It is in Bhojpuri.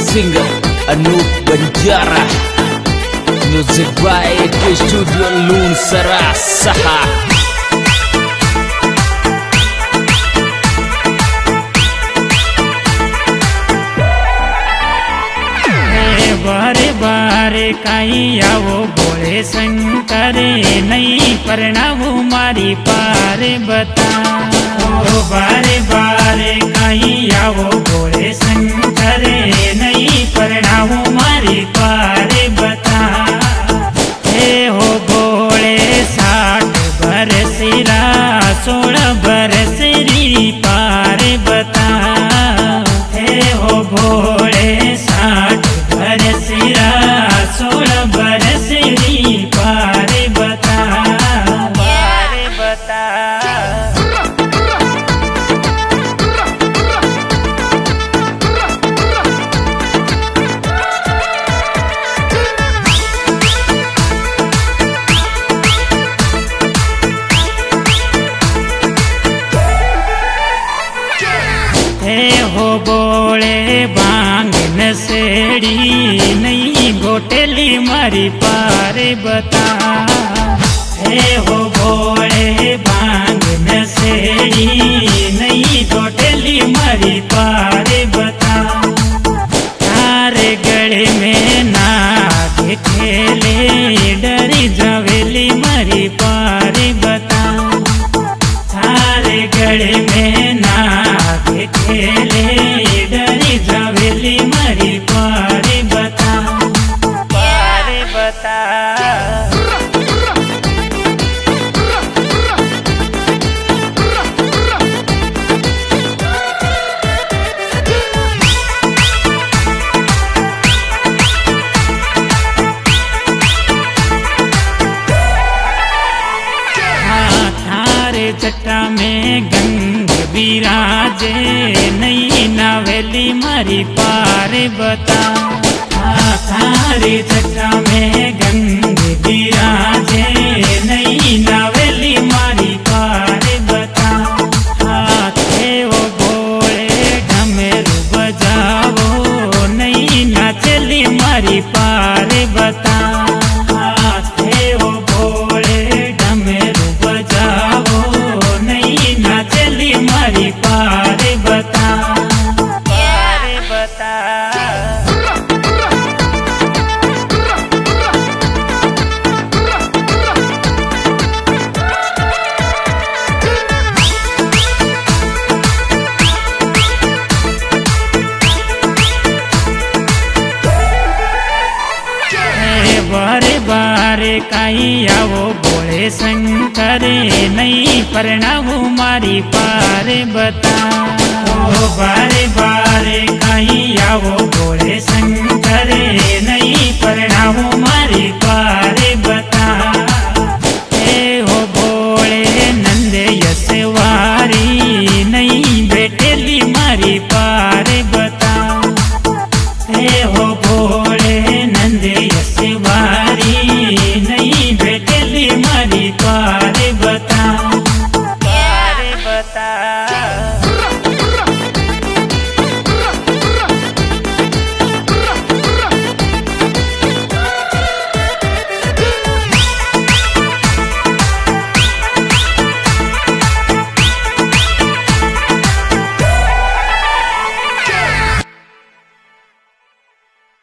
singer Anup Banjara. Music by ke Studio Lun Sarasaha. बारे बारे काई आवो भोले शंकर नहीं परणावो मारी पार बता। ओ बारे बारे काई आवो भोले शंकर नहीं परणावो मारी पार बता। हे हो भोले 60 बरसिरा 16 बरसरी पार बता। हे हो भोले 60 बरसिरा 16 बरसरी पार बता। पार बता। हे हो बोले भांग नसेड़ी नहीं घोटेली मारी पार बता। हे हो बोले भांग नसेड़ी नहीं घोटेली मारी पार बता। तारे गले में नाग खेले डरी जवेली मारी पार बता। तारे गले में नाग खेले डरी जवेली मारी पार बता। पार बता। चट्टा में गंग विराजे नई नावेली मारी पार बता। थारे चट्टा में गंग विराजे नई नावेली मारी पार बता। हाथे वो भोले ढमेरू बजावो नई नाचली मारी पार बता। हाथे वो भोले ढमेरू बजावो नाचली मारी पार बता। पार बता। बारे बारे काई आवो भोले शंकर नहीं परणावो मारी पार बता। ओ बारे बारे काई आवो भोले